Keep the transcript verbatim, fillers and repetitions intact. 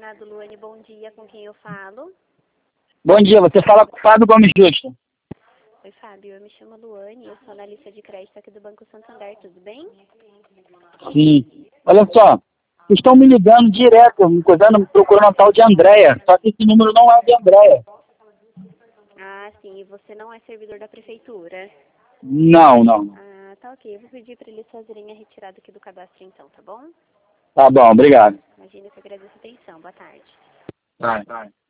chamado Luane, bom dia, com quem eu falo? Bom dia, você fala com o Fábio Gomes Justo. Oi, Fábio, eu me chamo Luane, eu sou analista de crédito aqui do Banco Santander, tudo bem? Sim. Olha só, vocês estão me ligando direto, me coisando, procurando um tal de Andréia, só que esse número não é de Andréia. Ah, sim, e você não é servidor da prefeitura? Não, não. Ah, tá ok, eu vou pedir para eles fazerem a retirada aqui do cadastro então, tá bom? Tá bom, obrigado. Imagina que eu agradeço a atenção, boa tarde. Vai, vai.